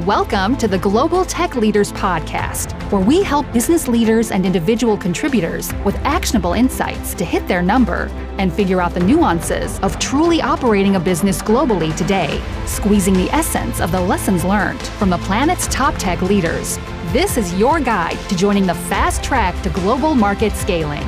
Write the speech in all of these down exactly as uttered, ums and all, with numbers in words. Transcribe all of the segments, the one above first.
Welcome to the Global Tech Leaders Podcast, where we help business leaders and individual contributors with actionable insights to hit their number and figure out the nuances of truly operating a business globally today, squeezing the essence of the lessons learned from the planet's top tech leaders. This is your guide to joining the fast track to global market scaling.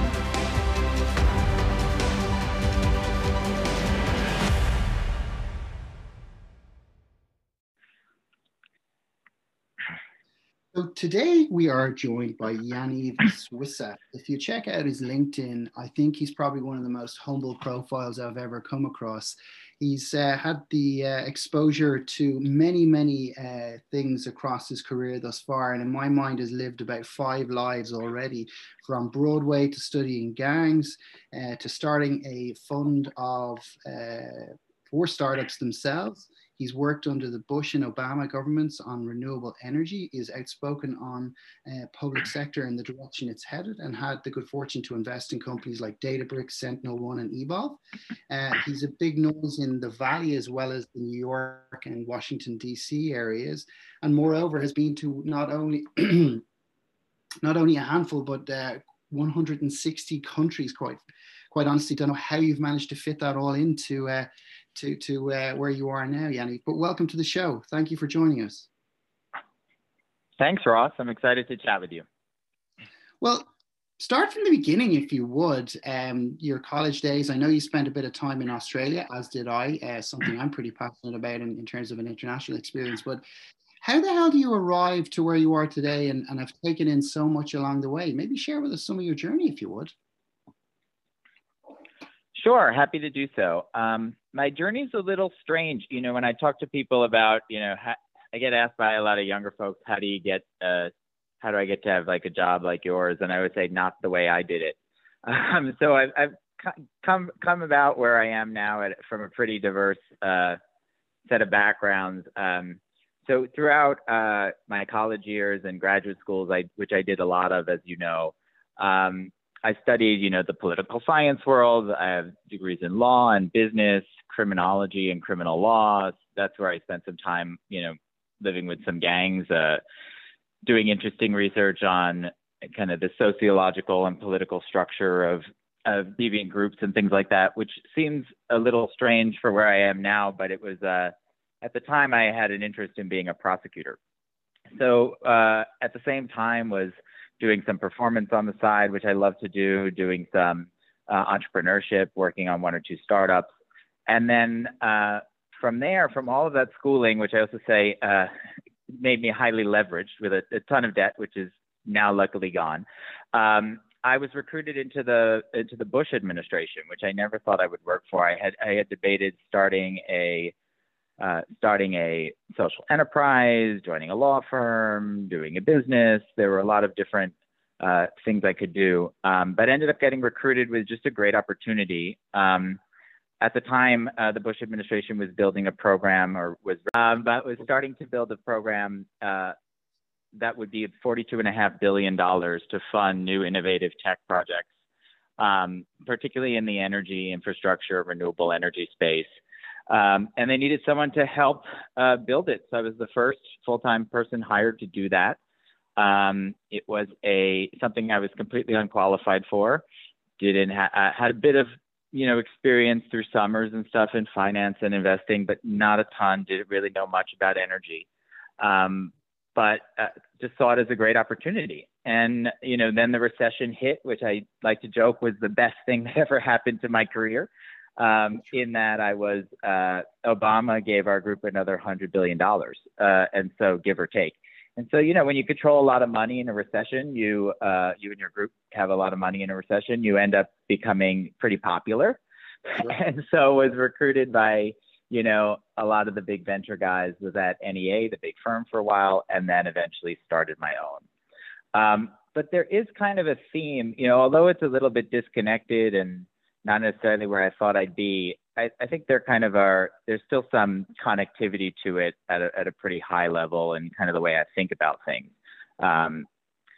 So today we are joined by Yaniv Swissa. If you check out his LinkedIn, I think he's probably one of the most humble profiles I've ever come across. He's uh, had the uh, exposure to many, many uh, things across his career thus far, and in my mind has lived about five lives already, from Broadway to studying gangs, uh, to starting a fund of uh, four startups themselves. He's worked under the Bush and Obama governments on renewable energy, is outspoken on uh, public sector and the direction it's headed, and had the good fortune to invest in companies like Databricks, Sentinel One, and Evolve. Uh, he's a big nose in the Valley as well as the New York and Washington, D C areas, and moreover has been to not only, not only a handful, but uh, one hundred sixty countries, quite, quite honestly. Don't know how you've managed to fit that all into uh, to, to uh, where you are now, Yanni. But welcome to the show. Thank you for joining us. Thanks, Ross. I'm excited to chat with you. Well, start from the beginning, if you would. Um, your college days. I know you spent a bit of time in Australia, as did I, uh, something I'm pretty passionate about in, in terms of an international experience. But how the hell do you arrive to where you are today and, and have taken in so much along the way? Maybe share with us some of your journey, if you would. Sure, happy to do so. Um, my journey's a little strange. You know, when I talk to people about, you know, ha- I get asked by a lot of younger folks, how do you get, uh, how do I get to have like a job like yours? And I would say, not the way I did it. Um, so I've, I've come come about where I am now at, from a pretty diverse uh, set of backgrounds. Um, so throughout uh, my college years and graduate schools, I, which I did a lot of, as you know, um, I studied, you know, the political science world. I have degrees in law and business, criminology and criminal law. That's where I spent some time, you know, living with some gangs, uh, doing interesting research on kind of the sociological and political structure of, of deviant groups and things like that, which seems a little strange for where I am now, but it was, uh, at the time I had an interest in being a prosecutor. So uh, at the same time was doing some performance on the side, which I love to do, doing some uh, entrepreneurship, working on one or two startups. And then uh, from there, from all of that schooling, which I also say uh, made me highly leveraged with a, a ton of debt, which is now luckily gone, um, I was recruited into the into the Bush administration, which I never thought I would work for. I had I had debated starting a Uh, starting a social enterprise, joining a law firm, doing a business. There were a lot of different uh, things I could do, um, but ended up getting recruited with just a great opportunity. Um, at the time, uh, the Bush administration was building a program, or was, um, but was starting to build a program uh, that would be forty-two point five billion dollars to fund new innovative tech projects, um, particularly in the energy infrastructure, renewable energy space. Um, and they needed someone to help uh, build it. So I was the first full-time person hired to do that. Um, it was a something I was completely unqualified for. Didn't ha- uh, had a bit of you know experience through summers and stuff in finance and investing, but not a ton. Didn't really know much about energy, um, but uh, just saw it as a great opportunity. And you know then the recession hit, which I like to joke was the best thing that ever happened to my career. Um, in that I was, uh, Obama gave our group another one hundred billion dollars, uh, and so give or take. And so, you know, when you control a lot of money in a recession, you, uh, you and your group have a lot of money in a recession, you end up becoming pretty popular. Sure. And so was recruited by, you know, a lot of the big venture guys, was at N E A, the big firm for a while, and then eventually started my own. Um, but there is kind of a theme, you know, although it's a little bit disconnected and not necessarily where I thought I'd be, I, I think there kind of are, there's still some connectivity to it at a, at a pretty high level and kind of the way I think about things, um,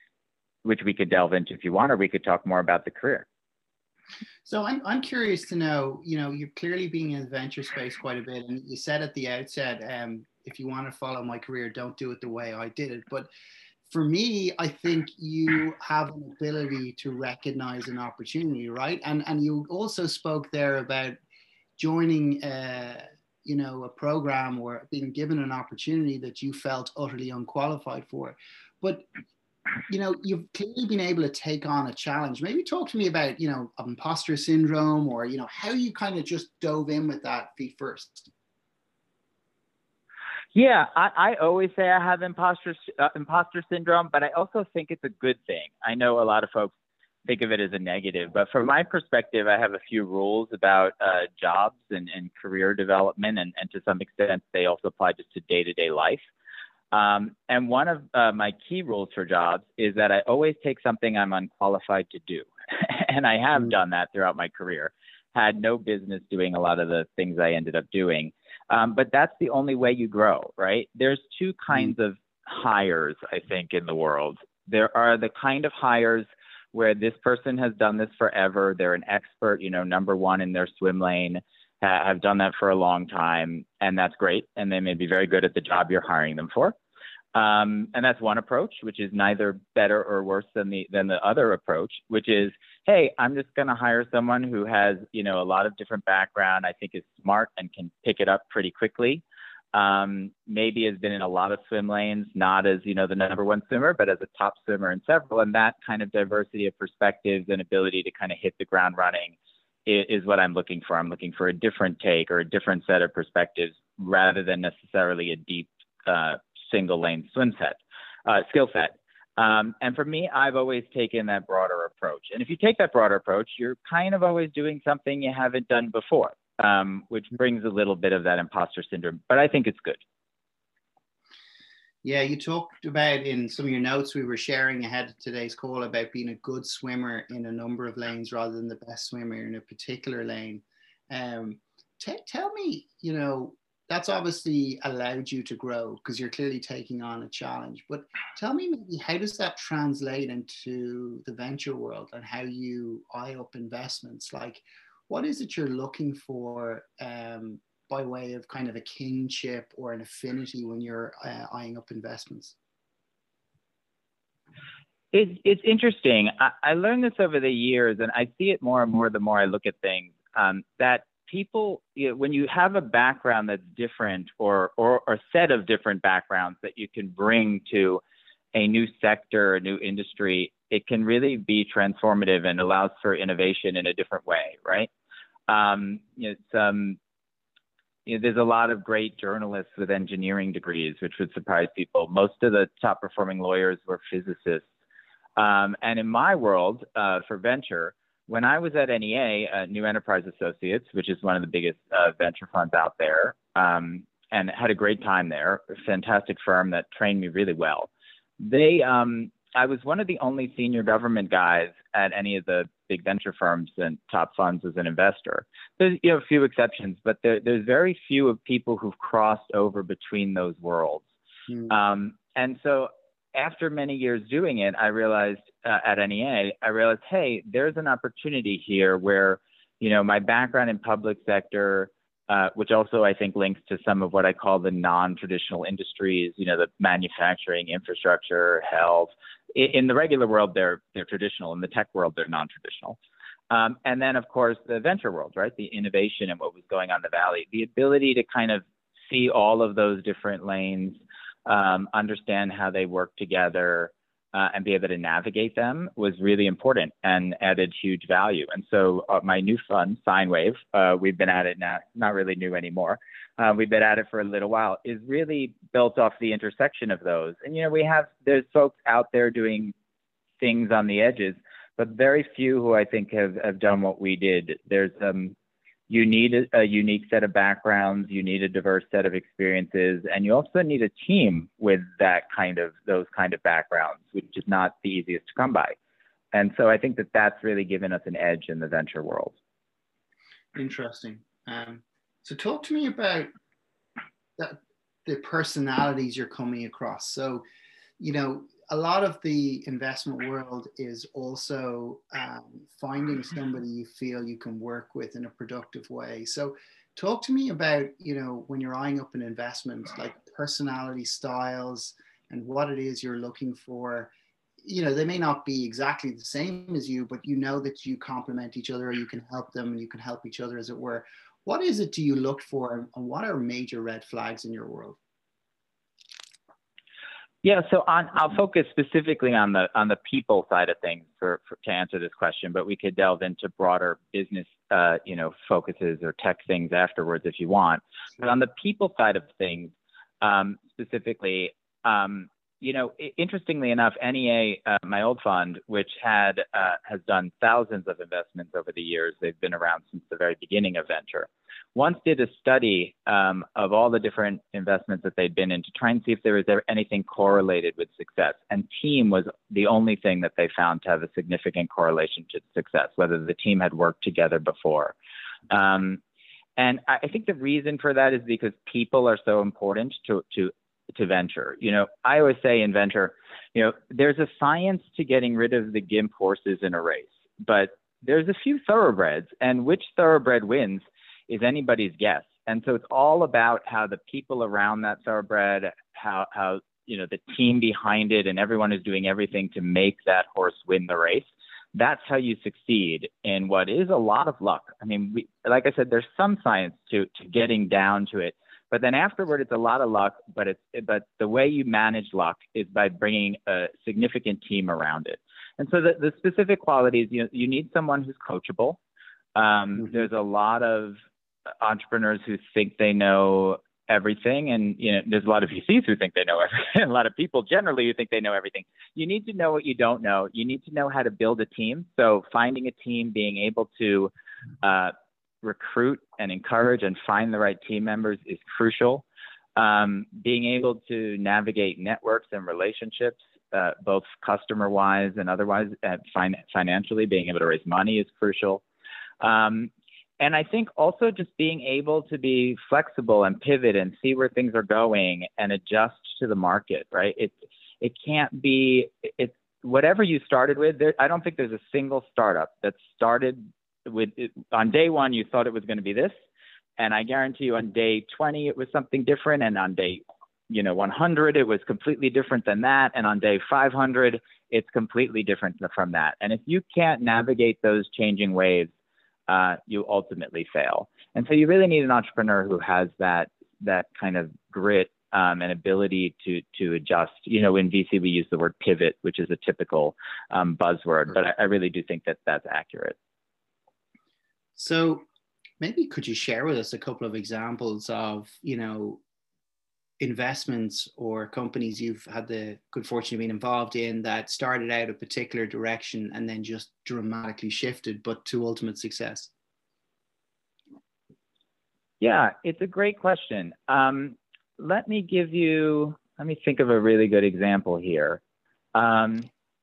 which we could delve into if you want, or we could talk more about the career. So I'm, I'm curious to know, you know, you're clearly being in the venture space quite a bit, and you said at the outset, um, if you want to follow my career, don't do it the way I did it. But for me, I think you have an ability to recognize an opportunity, right? And and you also spoke there about joining, uh, you know, a program or being given an opportunity that you felt utterly unqualified for. But you know, you've clearly been able to take on a challenge. Maybe talk to me about, you know, imposter syndrome, or you know, how you kind of just dove in with that feet first. Yeah, I, I always say I have imposter uh, imposter syndrome, but I also think it's a good thing. I know a lot of folks think of it as a negative, but from my perspective, I have a few rules about uh, jobs and, and career development, and, and to some extent, they also apply just to day-to-day life. Um, and one of uh, my key rules for jobs is that I always take something I'm unqualified to do. And I have mm-hmm. done that throughout my career. Had no business doing a lot of the things I ended up doing. Um, but that's the only way you grow, right? There's two kinds mm-hmm. of hires, I think, in the world. There are the kind of hires where this person has done this forever. They're an expert, you know, number one in their swim lane, ha- have done that for a long time, and that's great. And they may be very good at the job you're hiring them for. Um, and that's one approach, which is neither better or worse than the than the other approach, which is, hey, I'm just going to hire someone who has, you know, a lot of different background, I think is smart and can pick it up pretty quickly. Um, maybe has been in a lot of swim lanes, not as, you know, the number one swimmer, but as a top swimmer in several. And that kind of diversity of perspectives and ability to kind of hit the ground running is, is what I'm looking for. I'm looking for a different take or a different set of perspectives rather than necessarily a deep uh, single lane swim set, uh, skill set. Um, and for me, I've always taken that broader approach. And if you take that broader approach, you're kind of always doing something you haven't done before, um, which brings a little bit of that imposter syndrome. But I think it's good. Yeah, you talked about in some of your notes we were sharing ahead of today's call about being a good swimmer in a number of lanes rather than the best swimmer in a particular lane. Um, t- tell me, you know, that's obviously allowed you to grow because you're clearly taking on a challenge. But tell me, maybe, how does that translate into the venture world and how you eye up investments? Like, what is it you're looking for um, by way of kind of a kinship or an affinity when you're uh, eyeing up investments? It, it's interesting. I, I learned this over the years, and I see it more and more the more I look at things, um, that people, you know, when you have a background that's different or, or, or a set of different backgrounds that you can bring to a new sector, a new industry, it can really be transformative and allows for innovation in a different way, right? Um, it's, um, you know, there's a lot of great journalists with engineering degrees, which would surprise people. Most of the top performing lawyers were physicists. Um, and in my world, uh, for venture, when I was at N E A, uh, New Enterprise Associates, which is one of the biggest uh, venture funds out there, um, and had a great time there, a fantastic firm that trained me really well. They, um, I was one of the only senior government guys at any of the big venture firms and top funds as an investor. There's, you know, a few exceptions, but there, there's very few of people who've crossed over between those worlds. Mm. Um, and so after many years doing it, I realized uh, at N E A, I realized, hey, there's an opportunity here where, you know, my background in public sector, uh, which also I think links to some of what I call the non-traditional industries, you know, the manufacturing, infrastructure, health. In, in the regular world, they're they're traditional. In the tech world, they're non-traditional. Um, and then, of course, the venture world, right? The innovation and what was going on in the Valley, the ability to kind of see all of those different lanes, Um, understand how they work together, uh, and be able to navigate them was really important and added huge value. And so uh, my new fund, SineWave, uh, we've been at it now, not really new anymore. Uh, we've been at it for a little while, is really built off the intersection of those. And, you know, we have, there's folks out there doing things on the edges, but very few who I think have, have done what we did. There's, um, You need a, a unique set of backgrounds, you need a diverse set of experiences, and you also need a team with that kind of, those kind of backgrounds, which is not the easiest to come by. And so I think that that's really given us an edge in the venture world. Interesting. Um, so talk to me about that, the personalities you're coming across. So, you know, a lot of the investment world is also um, finding somebody you feel you can work with in a productive way. So Talk to me about, you know, when you're eyeing up an investment, like personality styles and what it is you're looking for. You know, they may not be exactly the same as you, but you know that you complement each other, or you can help them and you can help each other, as it were. What is it do you look for, and what are major red flags in your world? Yeah, so on, I'll focus specifically on the on the people side of things for, for to answer this question, but we could delve into broader business, uh, you know, focuses or tech things afterwards if you want. But on the people side of things, um, specifically, um, you know, interestingly enough, N E A, uh, my old fund, which had uh, has done thousands of investments over the years, they've been around since the very beginning of venture, once did a study um, of all the different investments that they'd been in to try and see if there was ever anything correlated with success. And team was the only thing that they found to have a significant correlation to success, whether the team had worked together before. Um, and I, I think the reason for that is because people are so important to, to to venture. You know, I always say in venture, you know, there's a science to getting rid of the gimp horses in a race, but there's a few thoroughbreds, and which thoroughbred wins is anybody's guess. And so it's all about how the people around that thoroughbred, how, how, you know, the team behind it and everyone is doing everything to make that horse win the race. That's how you succeed in what is a lot of luck. I mean, we, like I said, there's some science to, to getting down to it. But then afterward, it's a lot of luck, but it's but the way you manage luck is by bringing a significant team around it. And so the, the specific qualities, you know, you need someone who's coachable. Um, mm-hmm. There's a lot of entrepreneurs who think they know everything, and you know, there's a lot of V Cs who think they know everything. A lot of people generally who think they know everything. You need to know what you don't know. You need to know how to build a team. So finding a team, being able to uh, recruit and encourage and find the right team members is crucial. Um, being able to navigate networks and relationships, uh, both customer-wise and otherwise, uh, fin- financially, being able to raise money is crucial. Um, and I think also just being able to be flexible and pivot and see where things are going and adjust to the market, right? It, it can't be, it's whatever you started with. There, I don't think there's a single startup that started with it, on day one, you thought it was going to be this. And I guarantee you on day twenty, it was something different. And on day, you know, one hundred, it was completely different than that. And on day five hundred, it's completely different from that. And if you can't navigate those changing waves, uh, you ultimately fail. And so you really need an entrepreneur who has that, that kind of grit um, and ability to, to adjust. You know, in V C, we use the word pivot, which is a typical um, buzzword, but I, I really do think that that's accurate. So maybe could you share with us a couple of examples of, you know, investments or companies you've had the good fortune of being involved in that started out a particular direction and then just dramatically shifted, but to ultimate success? Yeah, it's a great question. Um, let me give you, let me think of a really good example here. Um,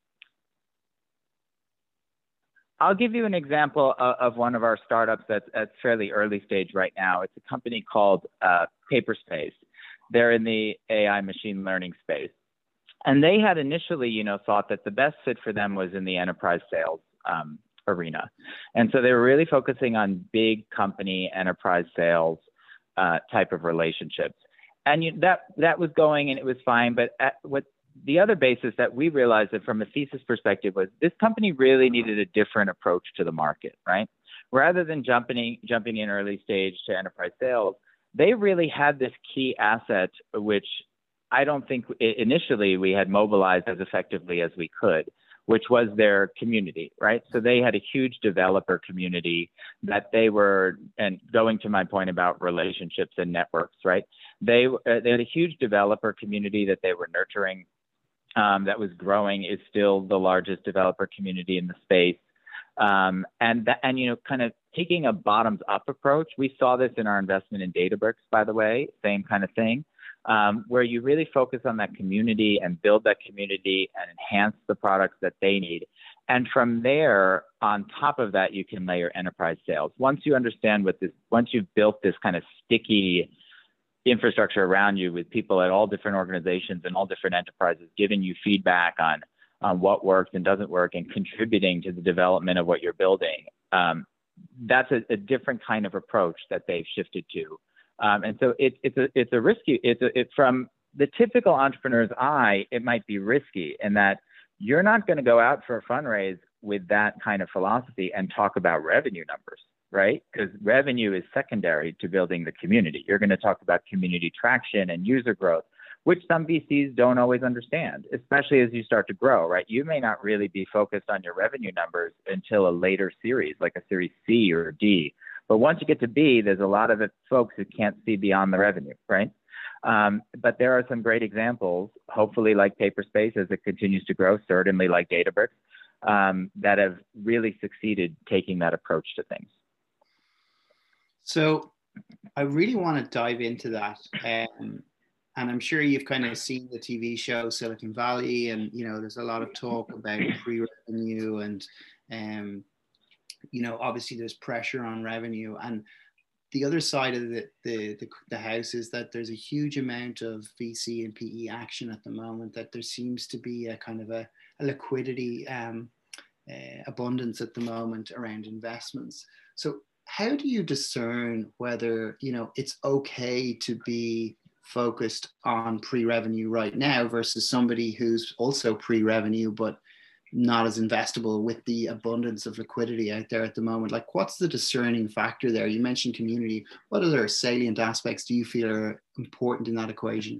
I'll give you an example of, of one of our startups that's at fairly early stage right now. It's a company called uh, Paperspace. They're in the A I machine learning space. And they had initially, you know, thought that the best fit for them was in the enterprise sales um, arena. And so they were really focusing on big company enterprise sales uh, type of relationships. And you, that, that was going and it was fine. But at, what the other basis that we realized that from a thesis perspective was this company really needed a different approach to the market, right? Rather than jumping, jumping in early stage to enterprise sales, they really had this key asset, which I don't think initially we had mobilized as effectively as we could, which was their community, right? So they had a huge developer community that they were, and going to my point about relationships and networks, right? They, uh, they had a huge developer community that they were nurturing. Um, that was growing, is still the largest developer community in the space. Um, and, that, and, you know, kind of taking a bottoms up approach. We saw this in our investment in Databricks, by the way, same kind of thing, um, where you really focus on that community and build that community and enhance the products that they need. And from there, on top of that, you can layer enterprise sales. Once you understand what this, once you've built this kind of sticky infrastructure around you with people at all different organizations and all different enterprises giving you feedback on, on what works and doesn't work and contributing to the development of what you're building, um, that's a, a different kind of approach that they've shifted to. Um, and so it, it's a it's a risky. It's a, it, from the typical entrepreneur's eye, it might be risky in that you're not going to go out for a fundraise with that kind of philosophy and talk about revenue numbers, right? Because revenue is secondary to building the community. You're going to talk about community traction and user growth, which some V Cs don't always understand, especially as you start to grow, right? You may not really be focused on your revenue numbers until a later series, like a series C or D. But once you get to B, there's a lot of it, folks who can't see beyond the revenue, right? Um, but there are some great examples, hopefully like Paperspace as it continues to grow, certainly like Databricks, um, that have really succeeded taking that approach to things. So I really want to dive into that. Um, and I'm sure you've kind of seen the T V show Silicon Valley, and, you know, there's a lot of talk about pre-revenue and, um, you know, obviously there's pressure on revenue. And the other side of the, the, the, the house is that there's a huge amount of V C and P E action at the moment, that there seems to be a kind of a, a liquidity um, uh, abundance at the moment around investments. So how do you discern whether, you know, it's okay to be focused on pre-revenue right now versus somebody who's also pre-revenue but not as investable with the abundance of liquidity out there at the moment? Like, what's the discerning factor there? You mentioned community. What other salient aspects do you feel are important in that equation?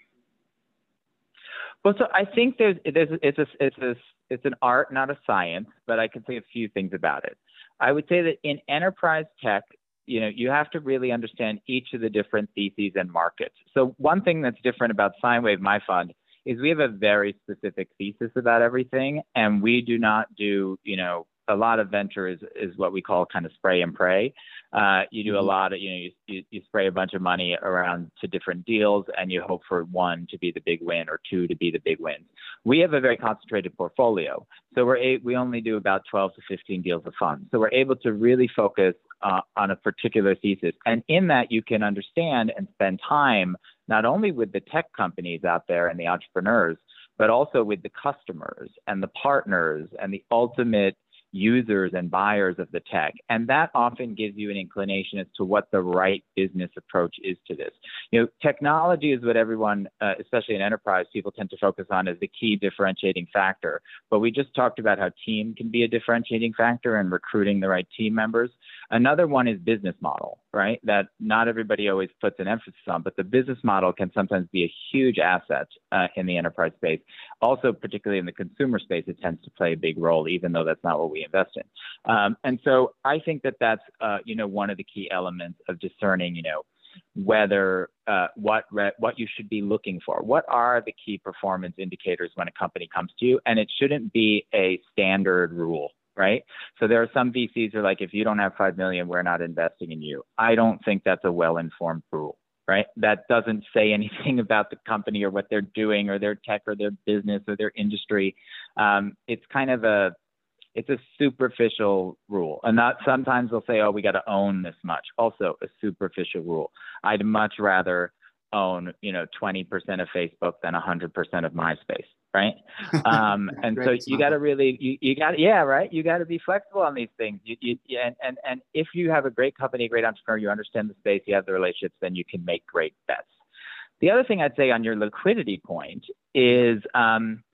Well, so I think there's, there's it's a, it's a, it's an art, not a science, but I can say a few things about it. I would say that in enterprise tech, you know, you have to really understand each of the different theses and markets. So one thing that's different about SineWave, my fund, is we have a very specific thesis about everything, and we do not do, you know, a lot of venture is, is what we call kind of spray and pray. Uh, you do a lot of, you know, you, you, you spray a bunch of money around to different deals and you hope for one to be the big win or two to be the big wins. We have a very concentrated portfolio. So we're a, we only do about twelve to fifteen deals a fund. So we're able to really focus uh, on a particular thesis. And in that you can understand and spend time not only with the tech companies out there and the entrepreneurs, but also with the customers and the partners and the ultimate users and buyers of the tech. And that often gives you an inclination as to what the right business approach is to this. You know, technology is what everyone, uh, especially in enterprise, people tend to focus on as the key differentiating factor. But we just talked about how team can be a differentiating factor and recruiting the right team members. Another one is business model, right? That not everybody always puts an emphasis on, but the business model can sometimes be a huge asset uh, in the enterprise space. Also, particularly in the consumer space, it tends to play a big role, even though that's not what we invest in. Um, and so I think that that's, uh, you know, one of the key elements of discerning, you know, whether uh, what re- what you should be looking for. What are the key performance indicators when a company comes to you? And it shouldn't be a standard rule, right? So there are some V Cs who are like, if you don't have five million, we're not investing in you. I don't think that's a well-informed rule, right? That doesn't say anything about the company or what they're doing or their tech or their business or their industry. Um, it's kind of a, it's a superficial rule. And not sometimes they'll say, oh, we got to own this much. Also a superficial rule. I'd much rather own, you know, twenty percent of Facebook than one hundred percent of MySpace, right? Um, and so you got to really, you, you got to, yeah, right? You got to be flexible on these things. You, you, and, and, and if you have a great company, a great entrepreneur, you understand the space, you have the relationships, then you can make great bets. The other thing I'd say on your liquidity point is, um,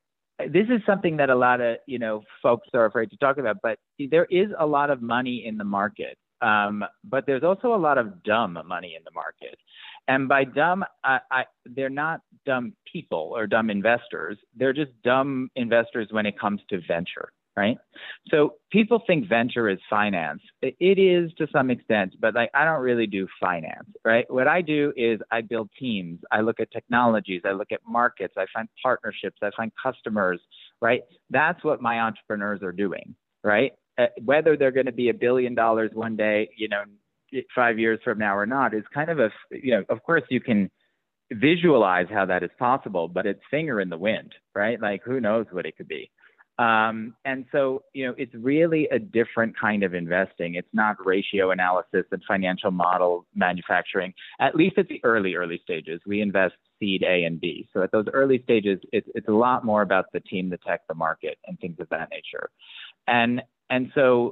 this is something that a lot of, you know, folks are afraid to talk about, but there is a lot of money in the market. Um, but there's also a lot of dumb money in the market. And by dumb, I, I, they're not dumb people or dumb investors. They're just dumb investors when it comes to venture, right? So people think venture is finance. It is to some extent, but like I don't really do finance, right? What I do is I build teams. I look at technologies. I look at markets. I find partnerships. I find customers, right? That's what my entrepreneurs are doing, right? Uh, whether they're going to be a billion dollars one day, you know, five years from now or not is kind of a, you know, of course you can visualize how that is possible, but it's finger in the wind, right? Like who knows what it could be. Um, and so, you know, it's really a different kind of investing. It's not ratio analysis and financial model manufacturing, at least at the early, early stages. We invest seed A and B. So at those early stages, it's, it's a lot more about the team, the tech, the market, and things of that nature. And, and so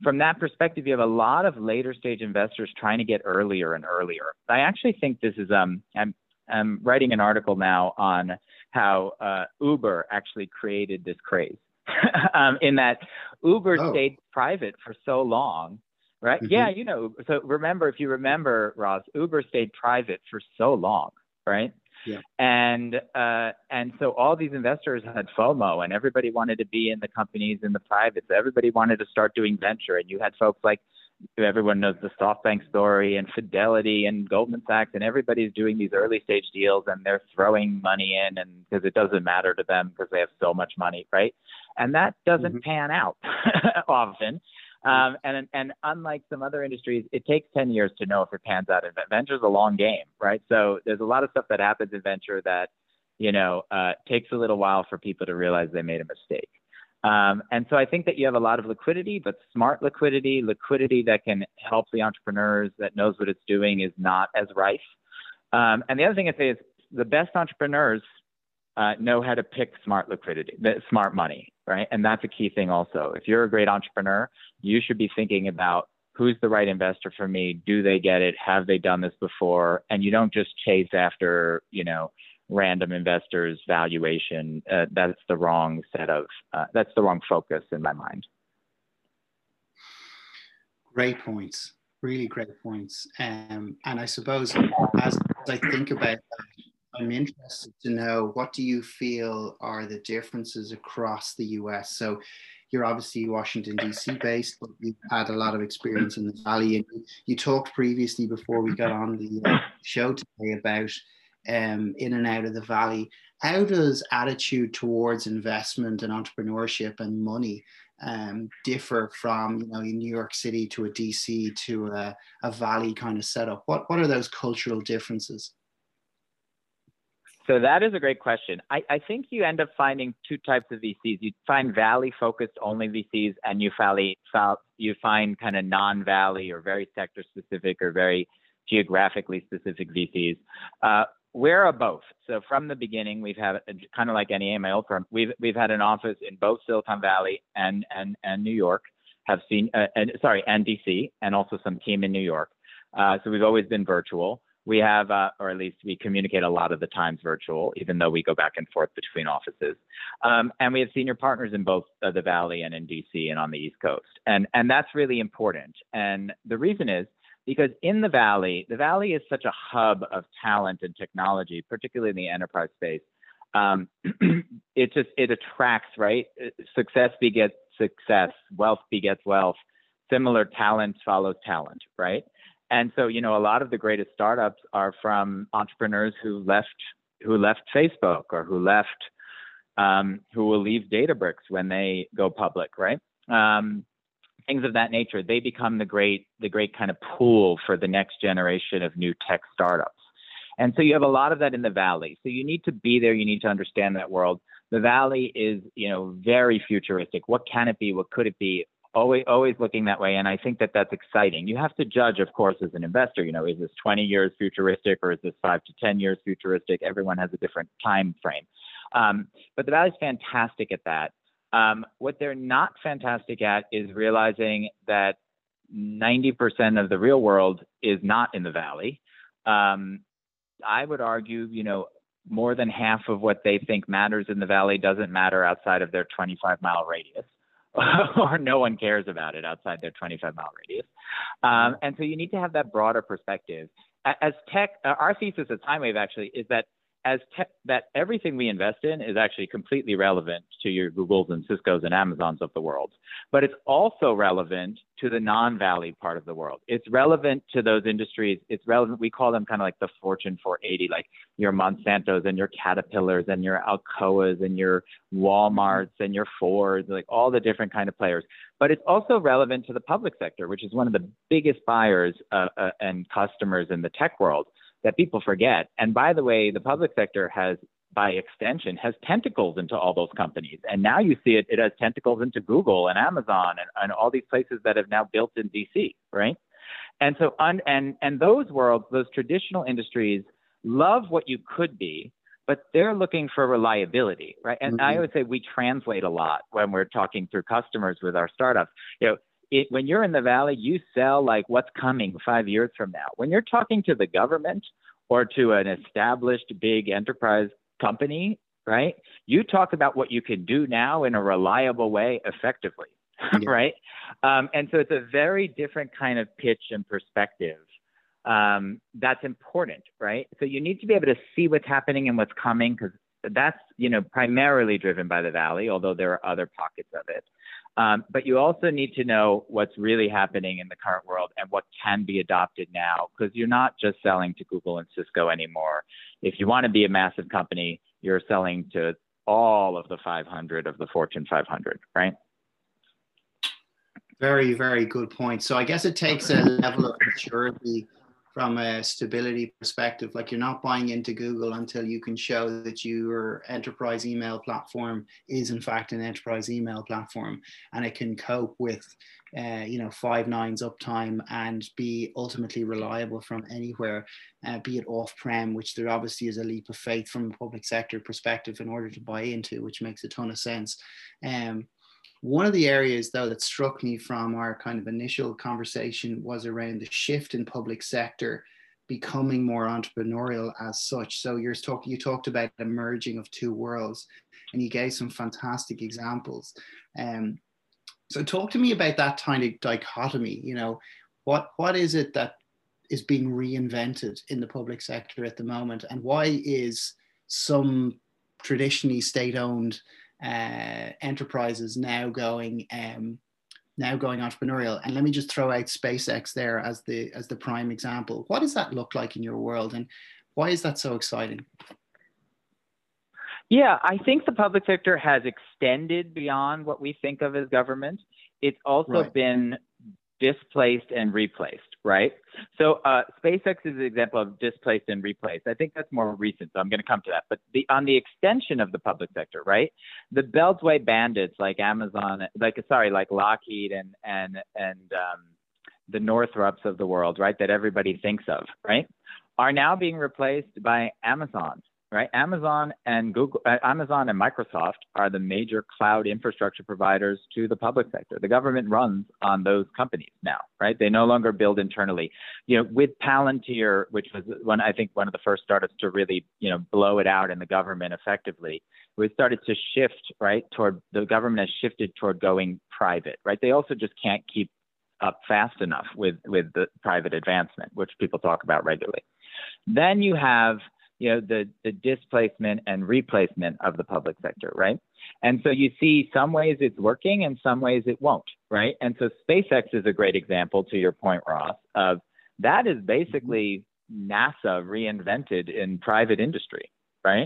from that perspective, you have a lot of later stage investors trying to get earlier and earlier. I actually think this is, um, I'm, I'm writing an article now on how uh, Uber actually created this craze um, in that Uber oh. stayed private for so long, right? Mm-hmm. Yeah, you know, so remember, if you remember, Ross, Uber stayed private for so long, right? Yeah. And uh, and so all these investors had FOMO, and everybody wanted to be in the companies in the private. So everybody wanted to start doing venture, and you had folks like, everyone knows the SoftBank story, and Fidelity and Goldman Sachs, and everybody's doing these early stage deals, and they're throwing money in, and because it doesn't matter to them because they have so much money, right? And that doesn't mm-hmm. pan out often. Um, and and unlike some other industries, it takes ten years to know if it pans out. Venture is a long game, right? So there's a lot of stuff that happens in venture that, you know, uh, takes a little while for people to realize they made a mistake. Um, and so I think that you have a lot of liquidity, but smart liquidity, liquidity that can help the entrepreneurs, that knows what it's doing, is not as rife. Um, and the other thing I say is the best entrepreneurs uh, know how to pick smart liquidity, smart money, right? And that's a key thing also. If you're a great entrepreneur, you should be thinking about who's the right investor for me? Do they get it? Have they done this before? And you don't just chase after, you know, random investors' valuation. Uh, that's the wrong set of, uh, that's the wrong focus in my mind. Great points, really great points. Um, and I suppose as I think about that, I'm interested to know, what do you feel are the differences across the U S? So you're obviously Washington, D C based, but you've had a lot of experience in the Valley. And you talked previously before we got on the uh, show today about um, in and out of the Valley. How does attitude towards investment and entrepreneurship and money um, differ from, you know, in New York City to a D C to a, a Valley kind of setup? What, what are those cultural differences? So that is a great question. I, I think you end up finding two types of V Cs. You find Valley-focused only V Cs, and you, valley, you find kind of non-Valley or very sector-specific or very geographically specific V Cs. Uh, we're a both. So from the beginning, we've had, kind of like N E A, my old firm, we've we've had an office in both Silicon Valley and and and New York. Have seen, uh, and sorry, and D C, and also some team in New York. Uh, so we've always been virtual. We have, uh, or at least we communicate a lot of the times virtual, even though we go back and forth between offices. Um, and we have senior partners in both uh, the Valley and in D C and on the East Coast. And, and that's really important. And the reason is because in the Valley, the Valley is such a hub of talent and technology, particularly in the enterprise space. Um, it just, it attracts, right? Success begets success, wealth begets wealth. Similar talent follows talent, right? And so, you know, a lot of the greatest startups are from entrepreneurs who left, who left Facebook, or who left, um, who will leave Databricks when they go public, right? Um, things of that nature. They become the great, the great kind of pool for the next generation of new tech startups. And so you have a lot of that in the Valley. So you need to be there. You need to understand that world. The Valley is, you know, very futuristic. What can it be? What could it be? Always, always looking that way. And I think that that's exciting. You have to judge, of course, as an investor, you know, is this twenty years futuristic, or is this five to ten years futuristic? Everyone has a different time frame. Um, but the Valley's fantastic at that. Um, what they're not fantastic at is realizing that ninety percent of the real world is not in the Valley. Um, I would argue, you know, more than half of what they think matters in the Valley doesn't matter outside of their twenty-five mile radius. Or no one cares about it outside their twenty-five mile radius. Um, and so you need to have that broader perspective. As tech, uh, our thesis at SineWave actually is that as tech, that everything we invest in is actually completely relevant to your Googles and Ciscos and Amazons of the world. But it's also relevant to the non-Valley part of the world. It's relevant to those industries. It's relevant. We call them kind of like the Fortune four eighty, like your Monsantos and your Caterpillars and your Alcoas and your Walmarts and your Fords, like all the different kind of players. But it's also relevant to the public sector, which is one of the biggest buyers uh, uh, and customers in the tech world that people forget. And by the way, the public sector has, by extension, has tentacles into all those companies. And now you see it, it has tentacles into Google and Amazon and, and all these places that have now built in D C, right? And so, un, and, and those worlds, those traditional industries love what you could be, but they're looking for reliability, right? And mm-hmm. I would say we translate a lot when we're talking through customers with our startups. You know, it, when you're in the Valley, you sell like what's coming five years from now. When you're talking to the government or to an established big enterprise company, right? You talk about what you can do now in a reliable way effectively, yeah. right? Um, and so it's a very different kind of pitch and perspective. Um, that's important, right? So you need to be able to see what's happening and what's coming, because that's, you know, primarily driven by the Valley, although there are other pockets of it. Um, but you also need to know what's really happening in the current world and what can be adopted now, because you're not just selling to Google and Cisco anymore. If you want to be a massive company, you're selling to all of the five hundred of the Fortune five hundred, right? Very, very good point. So I guess it takes a level of maturity from a stability perspective. Like, you're not buying into Google until you can show that your enterprise email platform is in fact an enterprise email platform, and it can cope with, uh, you know, five nines uptime and be ultimately reliable from anywhere, uh, be it off-prem, which there obviously is a leap of faith from a public sector perspective in order to buy into, which makes a ton of sense. Um, One of the areas, though, that struck me from our kind of initial conversation was around the shift in public sector becoming more entrepreneurial as such. So you're talking, you talked about the merging of two worlds, and you gave some fantastic examples. Um, so talk to me about that kind of dichotomy. You know, what what is it that is being reinvented in the public sector at the moment, and why is some traditionally state-owned Uh, enterprises now going um, now going entrepreneurial? And let me just throw out SpaceX there as the as the prime example. What does that look like in your world, and why is that so exciting? Yeah, I think the public sector has extended beyond what we think of as government. It's also right. been displaced and replaced, right? So uh, SpaceX is an example of displaced and replaced. I think that's more recent, so I'm going to come to that. But the, on the extension of the public sector, right? The Beltway bandits like Amazon, like sorry, like Lockheed and and and um, the Northrops of the world, right? That everybody thinks of, right? Are now being replaced by Amazon. Right? Amazon and Google, uh, Amazon and Microsoft are the major cloud infrastructure providers to the public sector. The government runs on those companies now, right? They no longer build internally. You know, with Palantir, which was one, I think one of the first startups to really, you know, blow it out in the government effectively, we started to shift, right, toward, the government has shifted toward going private, right? They also just can't keep up fast enough with, with the private advancement, which people talk about regularly. Then you have you know, the, the displacement and replacement of the public sector, right? And so you see some ways it's working and some ways it won't, right? And so SpaceX is a great example, to your point, Ross, of that is basically NASA reinvented in private industry, right?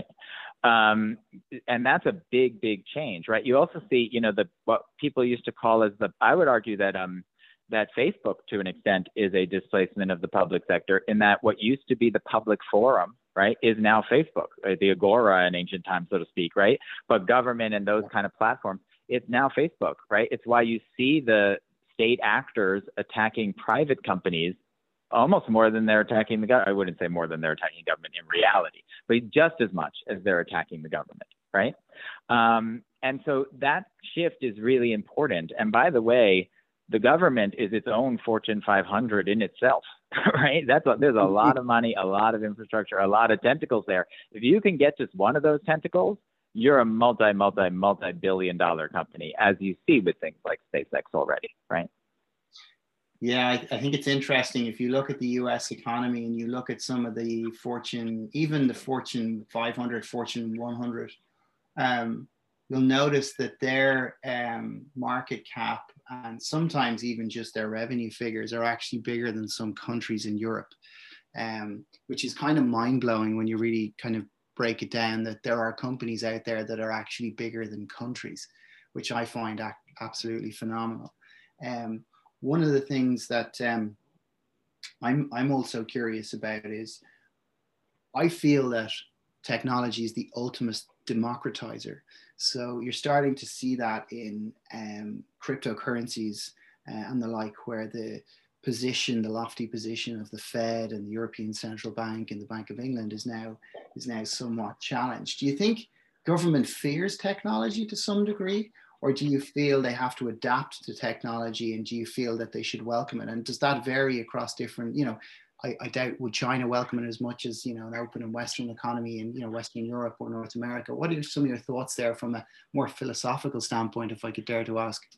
Um, and that's a big, big change, right? You also see, you know, the what people used to call as the, I would argue that um, that Facebook, to an extent, is a displacement of the public sector, in that what used to be the public forum, right, is now Facebook, the Agora in ancient times, so to speak, right? But government and those kind of platforms, it's now Facebook, right? It's why you see the state actors attacking private companies almost more than they're attacking the government. I wouldn't say more than they're attacking government in reality, but just as much as they're attacking the government, right? Um, and so that shift is really important. And by the way, the government is its own Fortune five hundred in itself, right? That's what, there's a lot of money, a lot of infrastructure, a lot of tentacles there. If you can get just one of those tentacles, you're a multi, multi, multi-billion dollar company, as you see with things like SpaceX already, right? Yeah, I, I think it's interesting. If you look at the U S economy and you look at some of the Fortune, even the Fortune five hundred, Fortune one hundred, um, you'll notice that their um, market cap and sometimes even just their revenue figures are actually bigger than some countries in Europe, um, which is kind of mind-blowing when you really kind of break it down, that there are companies out there that are actually bigger than countries, which I find ac- absolutely phenomenal. Um, one of the things that um, I'm, I'm also curious about is, I feel that technology is the ultimate democratizer. So you're starting to see that in um, cryptocurrencies uh, and the like, where the position, the lofty position of the Fed and the European Central Bank and the Bank of England is now is now somewhat challenged. Do you think government fears technology to some degree, or do you feel they have to adapt to technology, and do you feel that they should welcome it? And does that vary across different, you know, I, I doubt, would China welcome it as much as, you know, an open and Western economy in, you know, Western Europe or North America? What are some of your thoughts there from a more philosophical standpoint, if I could dare to ask?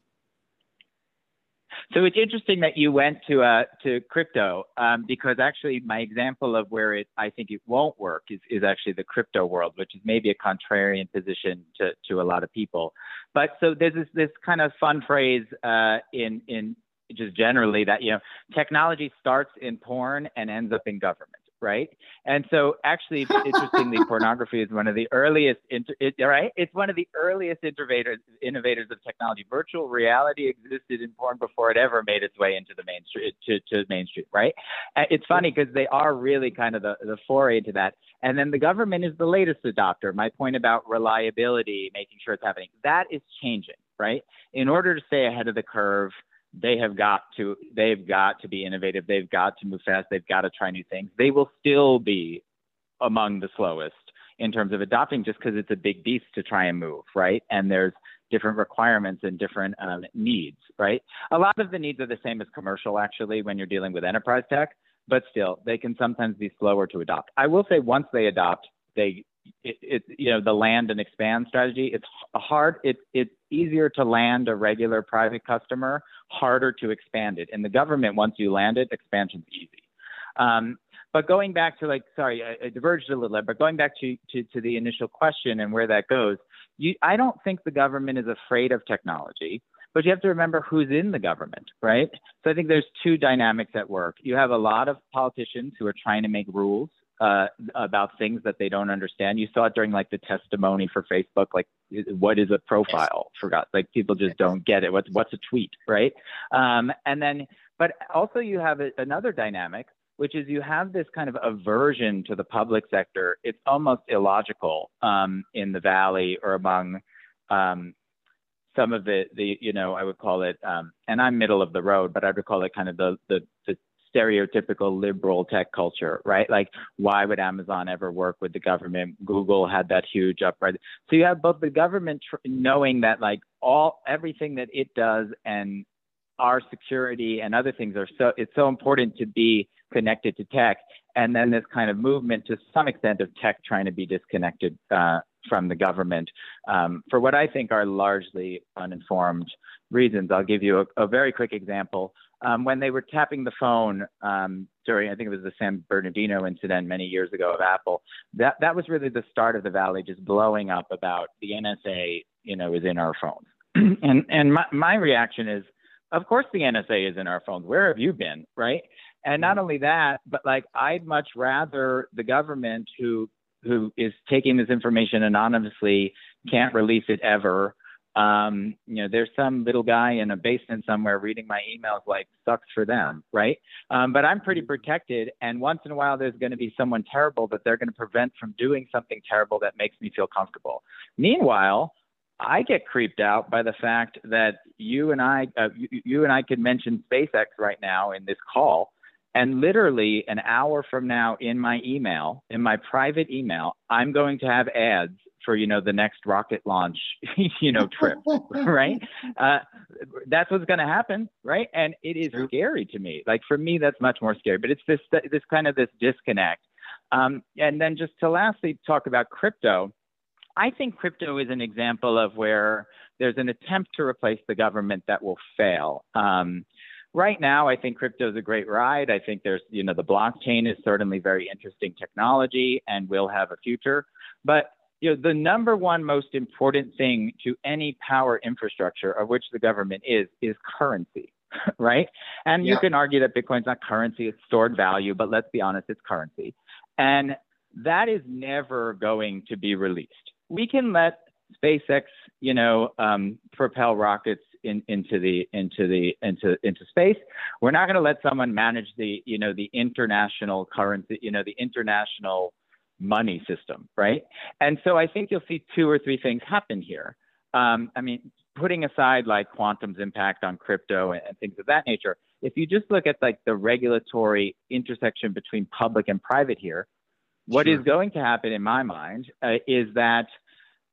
So it's interesting that you went to uh, to crypto, um, because actually my example of where it I think it won't work is, is actually the crypto world, which is maybe a contrarian position to, to a lot of people. But so there's this, this kind of fun phrase uh, in in just generally that, you know, technology starts in porn and ends up in government. Right. And so actually, interestingly, pornography is one of the earliest, inter- it, right? It's one of the earliest innovators, innovators of technology. Virtual reality existed in porn before it ever made its way into the mainstream, to, to mainstream, right? And it's funny because they are really kind of the, the foray into that. And then the government is the latest adopter. My point about reliability, making sure it's happening, that is changing, right? In order to stay ahead of the curve, they have got to, they've got to be innovative. They've got to move fast. They've got to try new things. They will still be among the slowest in terms of adopting, just because it's a big beast to try and move, right? And there's different requirements and different um, needs, right? A lot of the needs are the same as commercial, actually, when you're dealing with enterprise tech, but still, they can sometimes be slower to adopt. I will say once they adopt, they, it, it you know, the land and expand strategy, it's hard, it, it's easier to land a regular private customer, harder to expand it. In the government, once you land it, expansion's easy. Um, but going back to like, sorry, I, I diverged a little bit, but going back to, to, to the initial question and where that goes, you, I don't think the government is afraid of technology, but you have to remember who's in the government, right? So I think there's two dynamics at work. You have a lot of politicians who are trying to make rules uh, about things that they don't understand. You saw it during like the testimony for Facebook, like what is a profile? Forgot, like people just don't get it. What's, what's a tweet, right? Um, and then, but also you have a, another dynamic, which is you have this kind of aversion to the public sector. It's almost illogical um, in the Valley or among um, some of the, the, you know, I would call it, um, and I'm middle of the road, but I would call it kind of the, the, the stereotypical liberal tech culture, right? Like, why would Amazon ever work with the government? Google had that huge uprising. So you have both the government tr- knowing that like all, everything that it does and our security and other things are so, it's so important to be connected to tech. And then this kind of movement to some extent of tech trying to be disconnected uh, from the government um, for what I think are largely uninformed reasons. I'll give you a, a very quick example. Um, when they were tapping the phone um, during, I think it was the San Bernardino incident many years ago of Apple, that, that was really the start of the Valley just blowing up about the N S A, you know, is in our phones. and and my, my reaction is, of course the N S A is in our phones. Where have you been, right? And not only that, but like I'd much rather the government who who is taking this information anonymously, can't release it ever. Um, you know, there's some little guy in a basement somewhere reading my emails, like sucks for them, right? Um, but I'm pretty protected. And once in a while, there's going to be someone terrible that they're going to prevent from doing something terrible that makes me feel comfortable. Meanwhile, I get creeped out by the fact that you and I, uh, you, you and I could mention SpaceX right now in this call. And literally an hour from now in my email, in my private email, I'm going to have ads for, you know, the next rocket launch, you know, trip, right? Uh, that's what's going to happen, right? And it is scary to me. Like for me, that's much more scary, but it's this, this kind of this disconnect. Um, and then just to lastly talk about crypto, I think crypto is an example of where there's an attempt to replace the government that will fail. Um, Right now, I think crypto is a great ride. I think there's, you know, the blockchain is certainly very interesting technology and will have a future. But, you know, the number one most important thing to any power infrastructure, of which the government is, is currency, right? And yeah. You can argue that Bitcoin's not currency, it's stored value, but let's be honest, it's currency. And that is never going to be released. We can let SpaceX, you know, um, propel rockets in, into the into the into into space. We're not going to let someone manage the, you know, the international currency, you know, the international money system, right? And so I think you'll see two or three things happen here. Um, I mean, putting aside like quantum's impact on crypto and, and things of that nature, if you just look at like the regulatory intersection between public and private here, what sure. is going to happen in my mind uh, is that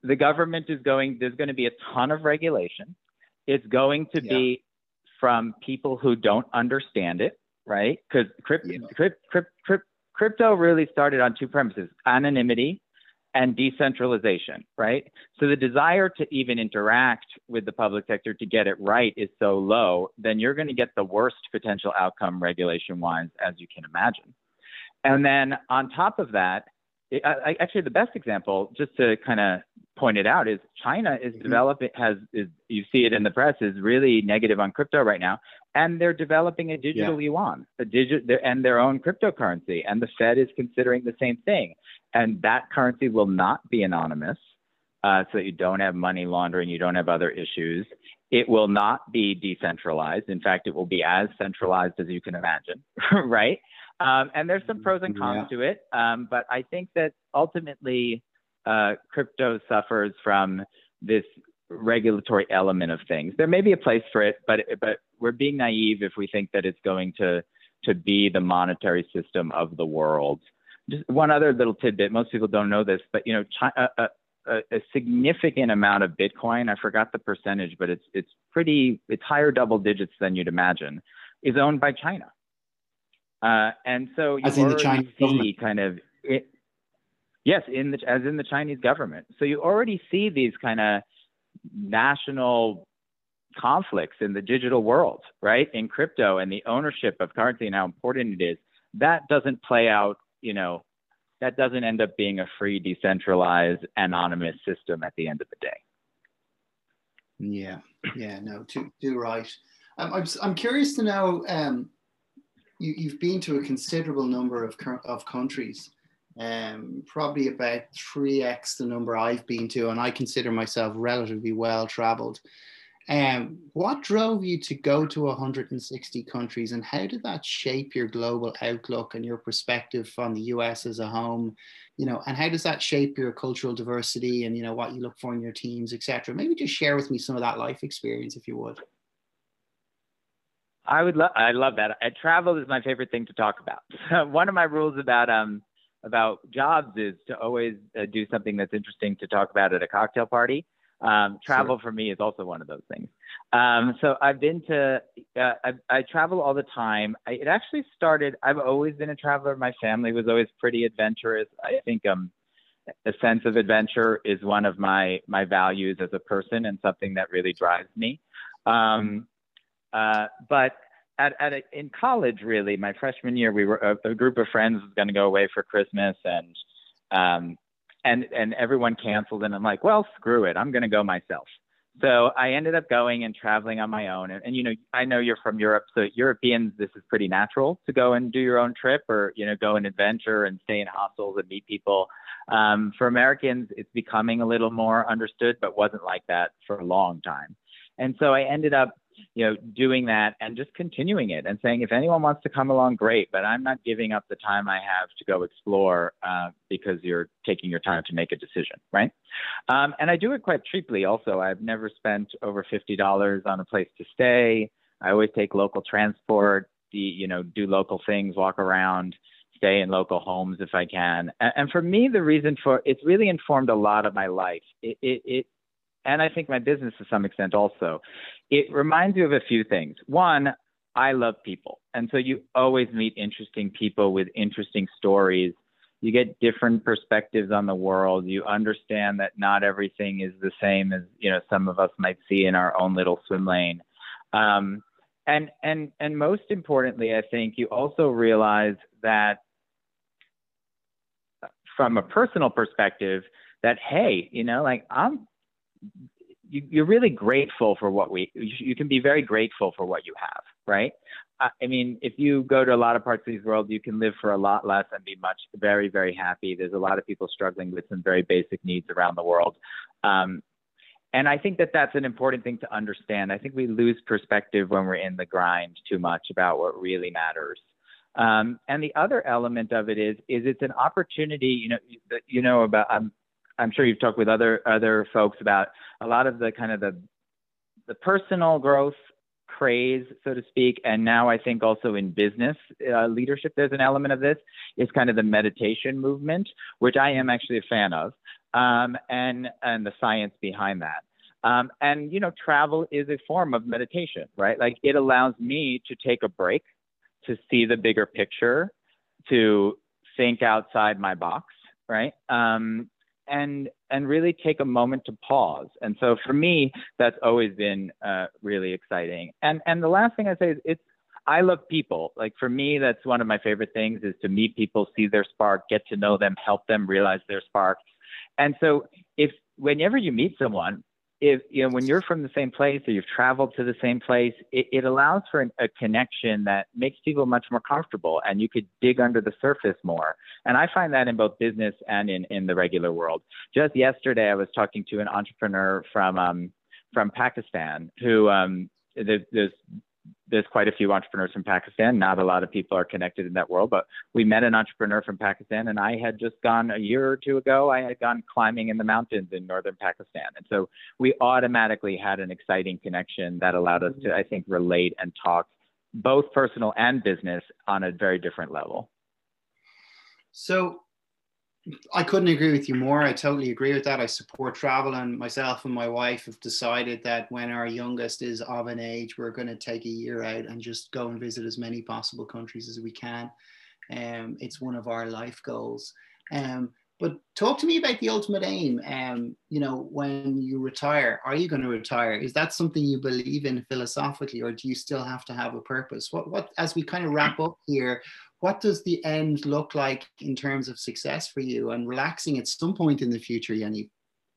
the government is going, there's going to be a ton of regulation. It's going to yeah. be from people who don't understand it, right? Because crypt, yeah. crypt, crypt, crypt, crypto really started on two premises: anonymity and decentralization, right? So the desire to even interact with the public sector to get it right is so low, then you're going to get the worst potential outcome regulation-wise, as you can imagine. And then on top of that, it, I, actually the best example, just to kind of point it out, is China is developing, has, is, you see it in the press, is really negative on crypto right now. And they're developing a digital yeah. yuan, a digit, and their own cryptocurrency. And the Fed is considering the same thing. And that currency will not be anonymous, uh, so that you don't have money laundering, you don't have other issues. It will not be decentralized. In fact, it will be as centralized as you can imagine, right? Um, and there's some pros and cons yeah. to it. Um, but I think that ultimately uh, crypto suffers from this regulatory element of things. There may be a place for it, but but we're being naive if we think that it's going to to be the monetary system of the world. Just one other little tidbit: most people don't know this, but you know, China, a, a, a significant amount of Bitcoin, I forgot the percentage, but it's it's pretty, it's higher double digits than you'd imagine, is owned by China. Uh, and so you as in the Chinese see government. kind of it, yes, in the as in the Chinese government. So you already see these kind of national conflicts in the digital world, right? In crypto and the ownership of currency and how important it is. That doesn't play out, you know, that doesn't end up being a free, decentralized, anonymous system at the end of the day. Yeah, yeah, no, too, too right. Um, I'm, I'm curious to know, um, you, you've been to a considerable number of, of countries, um, probably about three X the number I've been to, and I consider myself relatively well-traveled. Um, what drove you to go to one hundred sixty countries, and how did that shape your global outlook and your perspective from the U S as a home? You know, and how does that shape your cultural diversity and, you know, what you look for in your teams, et cetera? Maybe just share with me some of that life experience, if you would. I would love, I love that. I, travel is my favorite thing to talk about. One of my rules about um about jobs is to always uh, do something that's interesting to talk about at a cocktail party. Um, travel sure. for me is also one of those things. Um, so I've been to, uh, I, I travel all the time. I, it actually started, I've always been a traveler. My family was always pretty adventurous. I think um, a sense of adventure is one of my, my values as a person and something that really drives me. Um, uh, but at, at a, in college, really, my freshman year, we were a, a group of friends was going to go away for Christmas, and um, And, and everyone canceled, and I'm like, well, screw it. I'm going to go myself. So I ended up going and traveling on my own. And, and, you know, I know you're from Europe, so Europeans, this is pretty natural to go and do your own trip, or, you know, go and adventure and stay in hostels and meet people. Um, for Americans, it's becoming a little more understood, but wasn't like that for a long time. And so I ended up, you know, doing that and just continuing it and saying, if anyone wants to come along, great, but I'm not giving up the time I have to go explore uh, because you're taking your time to make a decision, right? Um, and I do it quite cheaply also. I've never spent over fifty dollars on a place to stay. I always take local transport, the, you know, do local things, walk around, stay in local homes if I can. And, and for me, the reason for, it's really informed a lot of my life. It, it, it And I think my business to some extent also. It reminds you of a few things. One, I love people. And so you always meet interesting people with interesting stories. You get different perspectives on the world. You understand that not everything is the same as, you know, some of us might see in our own little swim lane. Um, and, and, and most importantly, I think you also realize that from a personal perspective that, hey, you know, like I'm, You, you're really grateful for what we, you can be very grateful for what you have, right? I, I mean, if you go to a lot of parts of this world, you can live for a lot less and be much, very, very happy. There's a lot of people struggling with some very basic needs around the world. Um, and I think that that's an important thing to understand. I think we lose perspective when we're in the grind too much about what really matters. Um, and the other element of it is, is it's an opportunity, you know, you know about, um, I'm sure you've talked with other other folks about a lot of the kind of the the personal growth craze, so to speak, and now I think also in business uh, leadership, there's an element of this. It's kind of the meditation movement, which I am actually a fan of. um, and, and the science behind that. Um, and, you know, travel is a form of meditation, right? Like it allows me to take a break, to see the bigger picture, to think outside my box, right? Um, and, and really take a moment to pause. And so for me, that's always been uh, really exciting. And, and the last thing I say is it's, I love people. Like for me, that's one of my favorite things is to meet people, see their spark, get to know them, help them realize their spark. And so if, whenever you meet someone, if, you know, when you're from the same place or you've traveled to the same place, it, it allows for an, a connection that makes people much more comfortable and you could dig under the surface more. And I find that in both business and in, in the regular world. Just yesterday, I was talking to an entrepreneur from, um, from Pakistan who, um, there's, there's There's quite a few entrepreneurs from Pakistan. Not a lot of people are connected in that world, but we met an entrepreneur from Pakistan, and I had just gone a year or two ago, I had gone climbing in the mountains in northern Pakistan. And so we automatically had an exciting connection that allowed us to, I think, relate and talk both personal and business on a very different level. So I couldn't agree with you more. I totally agree with that. I support travel, and myself and my wife have decided that when our youngest is of an age, we're going to take a year out and just go and visit as many possible countries as we can. Um, it's one of our life goals. Um, but talk to me about the ultimate aim. Um, you know, when you retire, are you going to retire? Is that something you believe in philosophically, or do you still have to have a purpose? What, what, as we kind of wrap up here, what does the end look like in terms of success for you and relaxing at some point in the future, Yaniv?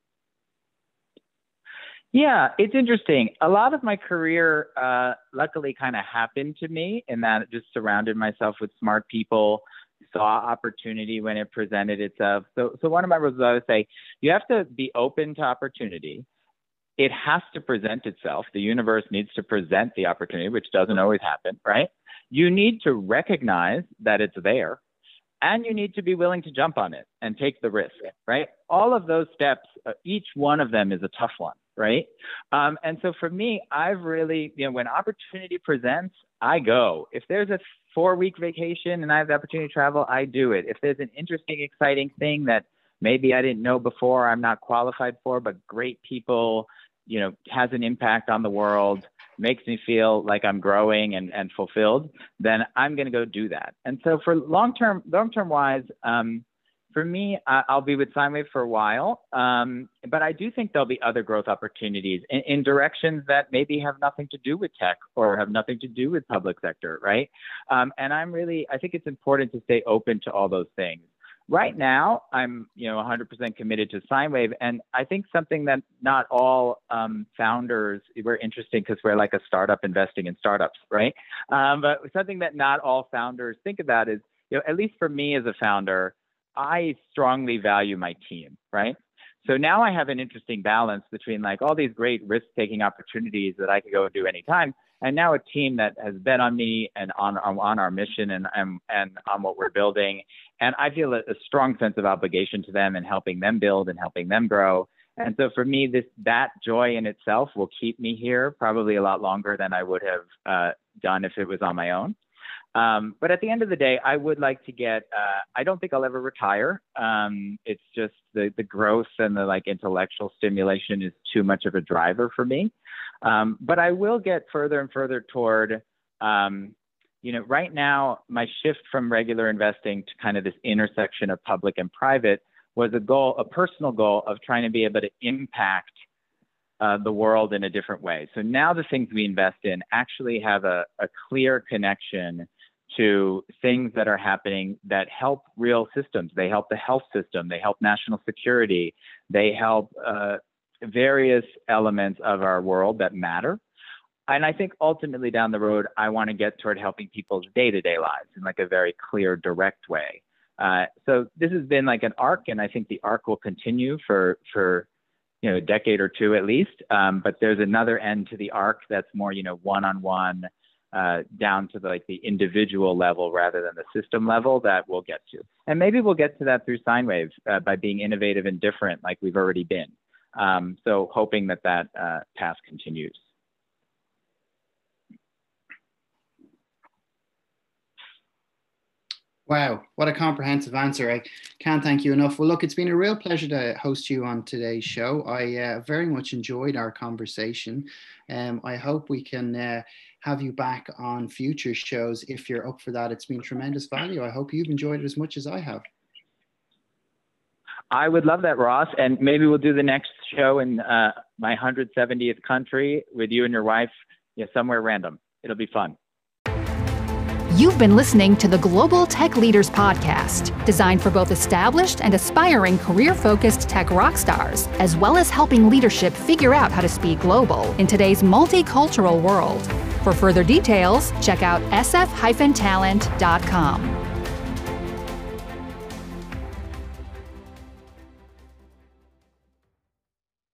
Yeah, it's interesting. A lot of my career, uh, luckily, kind of happened to me in that it just surrounded myself with smart people, saw opportunity when it presented itself. So, so one of my rules is I would say, you have to be open to opportunity. It has to present itself. The universe needs to present the opportunity, which doesn't always happen, right? You need to recognize that it's there, and you need to be willing to jump on it and take the risk, right? All of those steps, uh, each one of them is a tough one, right? Um, and so for me, I've really, you know, when opportunity presents, I go. If there's a four-week vacation and I have the opportunity to travel, I do it. If there's an interesting, exciting thing that maybe I didn't know before, I'm not qualified for, but great people, you know, has an impact on the world, makes me feel like I'm growing and, and fulfilled, then I'm going to go do that. And so for long-term, long-term wise, um, for me, I, I'll be with Sine Wave for a while, um, but I do think there'll be other growth opportunities in, in directions that maybe have nothing to do with tech or have nothing to do with public sector, right? Um, and I'm really, I think it's important to stay open to all those things. Right now, I'm, you know, one hundred percent committed to Sine Wave, and I think something that not all um, founders, we're interesting because we're like a startup investing in startups, right? Um, but something that not all founders think about is, you know, at least for me as a founder, I strongly value my team, right? So now I have an interesting balance between like all these great risk-taking opportunities that I could go and do anytime, and now a team that has bet on me and on on our mission and and, and on what we're building. And I feel a, a strong sense of obligation to them and helping them build and helping them grow. And so for me, this that joy in itself will keep me here probably a lot longer than I would have uh, done if it was on my own. Um, but at the end of the day, I would like to get, uh, I don't think I'll ever retire. Um, it's just the, the growth and the like intellectual stimulation is too much of a driver for me. Um, but I will get further and further toward, um, you know, right now, my shift from regular investing to kind of this intersection of public and private was a goal, a personal goal of trying to be able to impact uh, the world in a different way. So now the things we invest in actually have a, a clear connection to things that are happening that help real systems. They help the health system, they help national security, they help uh, various elements of our world that matter. And I think ultimately down the road, I want to get toward helping people's day-to-day lives in like a very clear, direct way. Uh, so this has been like an arc, and I think the arc will continue for, for you know, a decade or two at least. Um, but there's another end to the arc that's more, you know, one-on-one, uh, down to the, like the individual level rather than the system level that we'll get to. And maybe we'll get to that through Sine Wave uh, by being innovative and different like we've already been. Um, so hoping that that uh, path continues. Wow, what a comprehensive answer. I can't thank you enough. Well, look, it's been a real pleasure to host you on today's show. I uh, very much enjoyed our conversation. Um, I hope we can uh, have you back on future shows if you're up for that. It's been tremendous value. I hope you've enjoyed it as much as I have. I would love that, Ross. And maybe we'll do the next show in uh, my one hundred seventieth country with you and your wife, yeah, somewhere random. It'll be fun. You've been listening to the Global Tech Leaders Podcast, designed for both established and aspiring career-focused tech rock stars, as well as helping leadership figure out how to speak global in today's multicultural world. For further details, check out s f dash talent dot com.